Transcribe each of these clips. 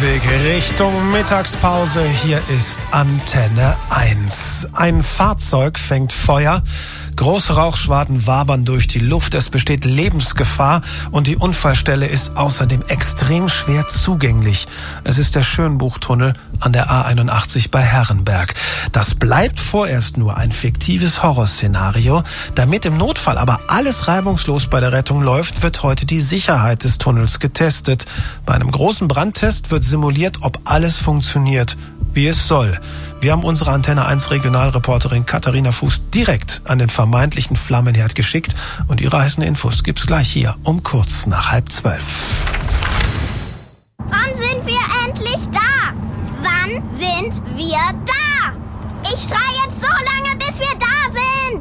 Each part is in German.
Weg Richtung Mittagspause. Hier ist Antenne 1. Ein Fahrzeug fängt Feuer. Große Rauchschwaden wabern durch die Luft. Es besteht Lebensgefahr und die Unfallstelle ist außerdem extrem schwer zugänglich. Es ist der Schönbuchtunnel an der A81 bei Herrenberg. Das bleibt vorerst nur ein fiktives Horrorszenario. Damit im Notfall aber alles reibungslos bei der Rettung läuft, wird heute die Sicherheit des Tunnels getestet. Bei einem großen Brandtest wird simuliert, ob alles funktioniert, wie es soll. Wir haben unsere Antenne 1 Regionalreporterin Katharina Fuß direkt an den vermeintlichen Flammenherd geschickt und ihre heißen Infos gibt's gleich hier um kurz nach 11:30. Wann sind wir endlich da? Wann sind wir da? Ich schreie jetzt so lange, bis wir da sind.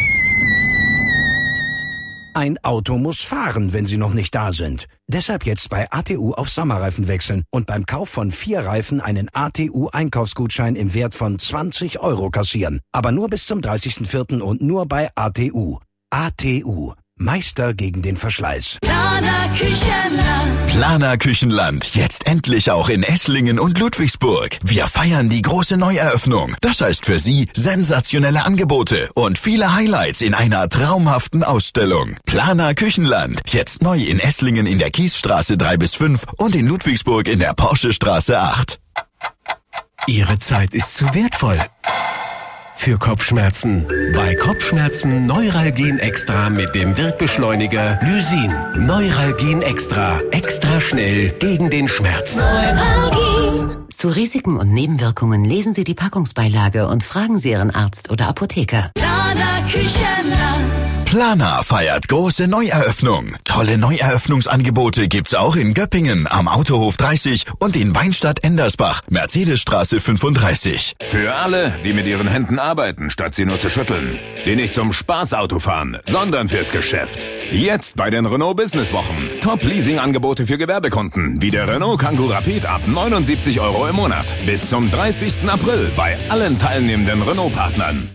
Ein Auto muss fahren, wenn Sie noch nicht da sind. Deshalb jetzt bei ATU auf Sommerreifen wechseln und beim Kauf von 4 Reifen einen ATU-Einkaufsgutschein im Wert von 20 € kassieren. Aber nur bis zum 30.04. und nur bei ATU. ATU. Meister gegen den Verschleiß. Planer Küchenland. Planer Küchenland. Jetzt endlich auch in Esslingen und Ludwigsburg. Wir feiern die große Neueröffnung. Das heißt für Sie sensationelle Angebote und viele Highlights in einer traumhaften Ausstellung. Planer Küchenland. Jetzt neu in Esslingen in der Kiesstraße 3-5 und in Ludwigsburg in der Porschestraße 8. Ihre Zeit ist zu wertvoll für Kopfschmerzen. Bei Kopfschmerzen Neuralgin Extra mit dem Wirkbeschleuniger Lysin. Neuralgin Extra. Extra schnell gegen den Schmerz. Neuralgin. Zu Risiken und Nebenwirkungen lesen Sie die Packungsbeilage und fragen Sie Ihren Arzt oder Apotheker. Planer Küchenland. Planer feiert große Neueröffnung. Tolle Neueröffnungsangebote gibt's auch in Göppingen am Autohof 30 und in Weinstadt-Endersbach, Mercedesstraße 35. Für alle, die mit ihren Händen arbeiten, statt sie nur zu schütteln. Die nicht zum Spaßauto fahren, sondern fürs Geschäft. Jetzt bei den Renault Business Wochen. Top-Leasing-Angebote für Gewerbekunden, wie der Renault Kangoo Rapid ab 79 € im Monat. Bis zum 30. April bei allen teilnehmenden Renault-Partnern.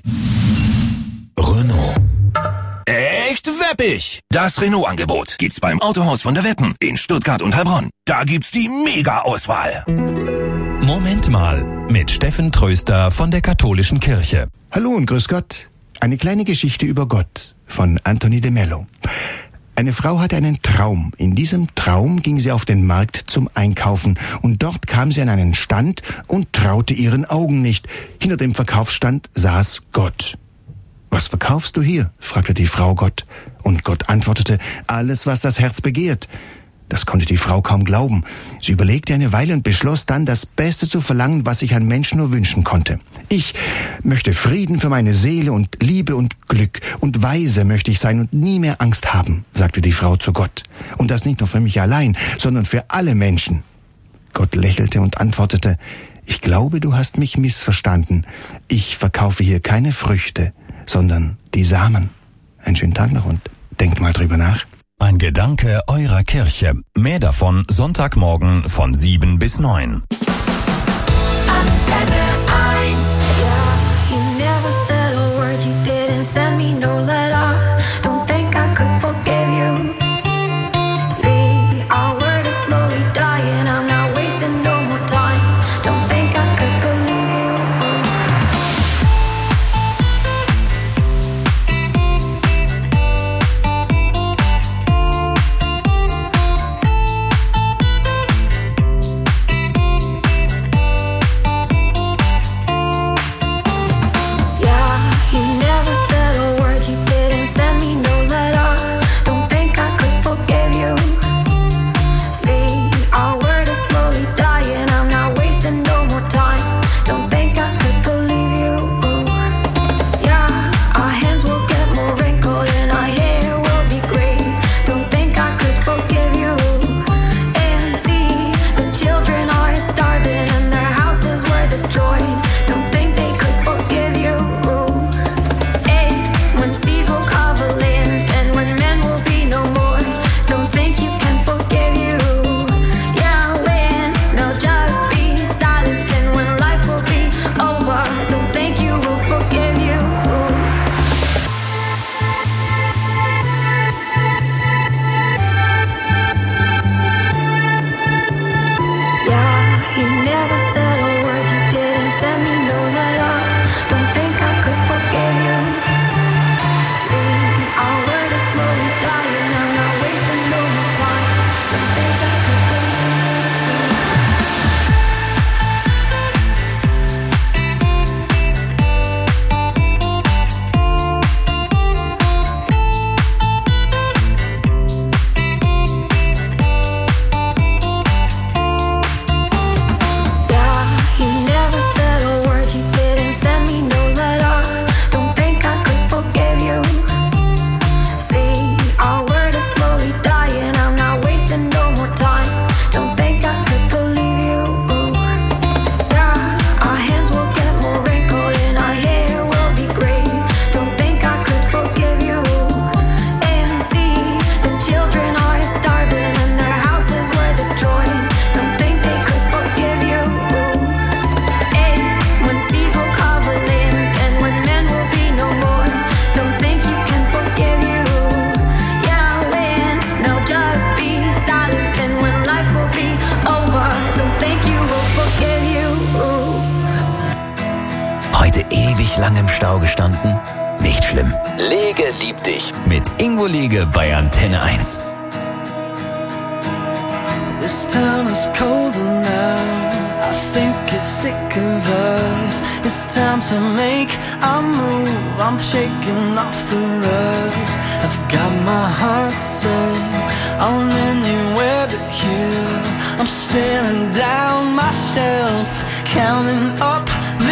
Renault. Echt weppig! Das Renault-Angebot gibt's beim Autohaus von der Weppen in Stuttgart und Heilbronn. Da gibt's die Mega-Auswahl. Moment mal, mit Steffen Tröster von der Katholischen Kirche. Hallo und grüß Gott. Eine kleine Geschichte über Gott von Anthony de Mello. Eine Frau hatte einen Traum. In diesem Traum ging sie auf den Markt zum Einkaufen und dort kam sie an einen Stand und traute ihren Augen nicht. Hinter dem Verkaufsstand saß Gott. »Was verkaufst du hier?« fragte die Frau Gott. Und Gott antwortete, »Alles, was das Herz begehrt.« Das konnte die Frau kaum glauben. Sie überlegte eine Weile und beschloss dann, das Beste zu verlangen, was sich ein Mensch nur wünschen konnte. »Ich möchte Frieden für meine Seele und Liebe und Glück und weise möchte ich sein und nie mehr Angst haben«, sagte die Frau zu Gott. »Und das nicht nur für mich allein, sondern für alle Menschen.« Gott lächelte und antwortete, »Ich glaube, du hast mich missverstanden. Ich verkaufe hier keine Früchte, sondern die Samen.« Einen schönen Tag noch und denkt mal drüber nach. Ein Gedanke eurer Kirche. Mehr davon Sonntagmorgen von 7 bis 9. Antenne 1. You never said a word, you didn't send me no letter. Don't think I could forgive you. See, our word is slowly dying, I'm not wasting no more time. Don't think I could believe you. ewig lang im Stau gestanden? Nicht schlimm. Lege liebt dich mit Ingo Lege bei Antenne 1. This town is colder now. I think it's sick of us. It's time to make a move. I'm shaking off the rust. I've got my heart set on anywhere but here. I'm staring down myself, counting up